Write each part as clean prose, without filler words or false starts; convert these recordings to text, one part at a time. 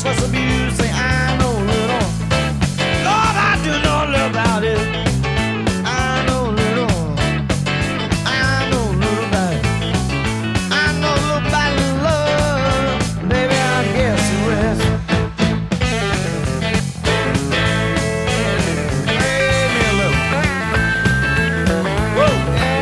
what's the view? Say I know a little. Lord, I do know a little about it. I know a little. I know a little about it. I know a little about love. Baby, I guess the rest. Play me a little. Woo!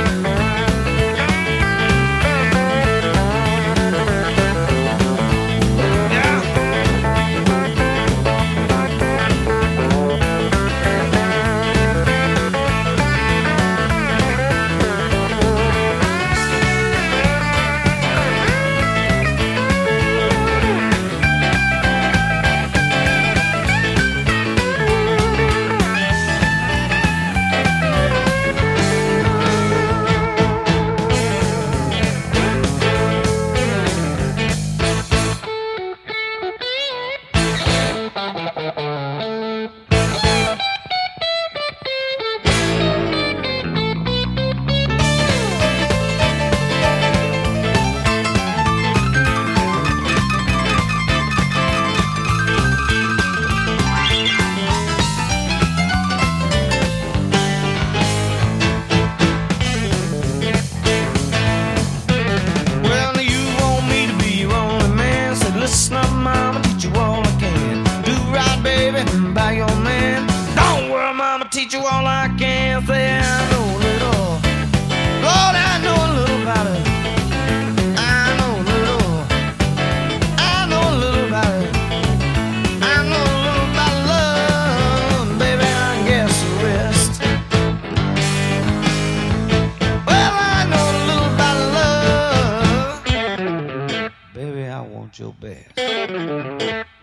Listen up, mama, teach you all I can. Do right, baby, by your man. Don't worry, mama, teach you all I can. Say I know a little. Lord, I know a little about it. I know a little. I know a little about it. I know a little about love. Baby, I guess the rest. Well, I know a little about love. Baby, I want your best.